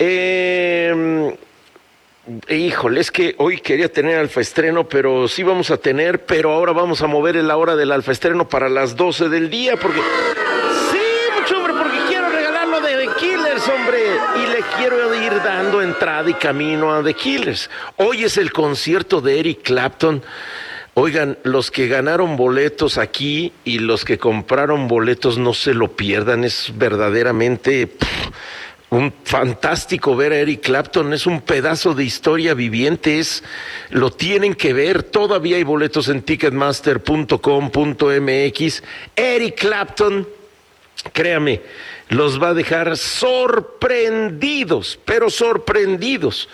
Híjole, es que hoy quería tener alfaestreno, pero sí vamos a tener, pero ahora vamos a mover la hora del alfaestreno para las 12 del día, porque... Sí, mucho hombre, porque quiero regalarlo de The Killers, hombre, y le quiero ir dando entrada y camino a The Killers. Hoy es el concierto de Eric Clapton. Oigan, los que ganaron boletos aquí y los que compraron boletos no se lo pierdan, es verdaderamente un fantástico ver a Eric Clapton, es un pedazo de historia viviente, lo tienen que ver, todavía hay boletos en ticketmaster.com.mx. Eric Clapton, créame, los va a dejar sorprendidos, pero sorprendidos.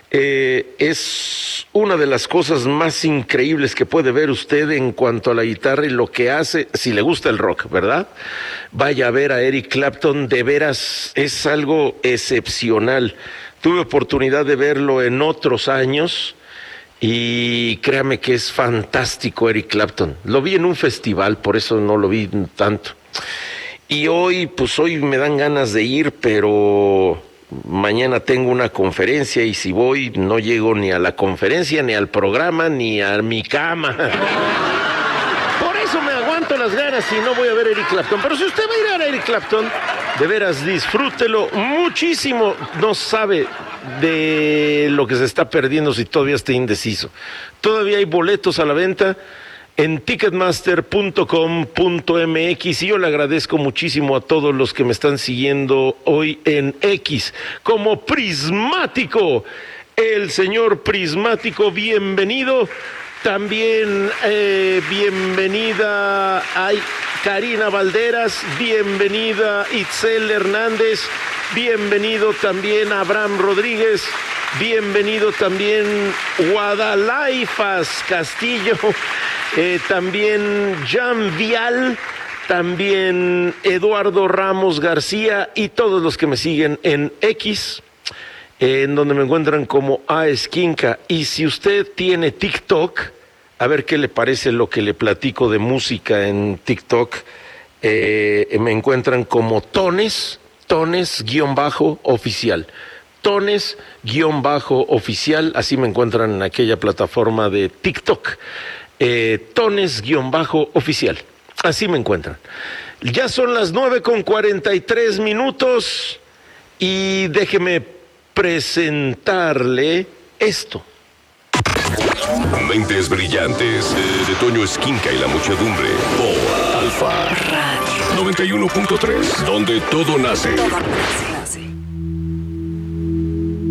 Es una de las cosas más increíbles que puede ver usted en cuanto a la guitarra y lo que hace, si le gusta el rock, ¿verdad? Vaya a ver a Eric Clapton, de veras es algo excepcional. Tuve oportunidad de verlo en otros años y créame que es fantástico Eric Clapton. Lo vi en un festival, por eso no lo vi tanto. Y hoy me dan ganas de ir, pero... mañana tengo una conferencia y si voy no llego ni a la conferencia, ni al programa, ni a mi cama. Por eso me aguanto las ganas y no voy a ver a Eric Clapton. Pero si usted va a ir a Eric Clapton, de veras disfrútelo muchísimo. No sabe de lo que se está perdiendo si todavía está indeciso. Todavía hay boletos a la venta en ticketmaster.com.mx y yo le agradezco muchísimo a todos los que me están siguiendo hoy en X como Prismático. El señor Prismático, bienvenido. También bienvenida a Karina Valderas, bienvenida Itzel Hernández, bienvenido también a Abraham Rodríguez, bienvenido también Guadalaifas Castillo. También Jan Vial, también Eduardo Ramos García y todos los que me siguen en X, en donde me encuentran como A Esquinca. Y si usted tiene TikTok, a ver qué le parece lo que le platico de música en TikTok, me encuentran como Tones-oficial. Tones-oficial, así me encuentran en aquella plataforma de TikTok. Tones-oficial, así me encuentran. Ya son las 9:43 y déjeme presentarle esto. Mentes brillantes de Toño Esquinca y la muchedumbre por Alfa Radio 91.3, donde todo nace.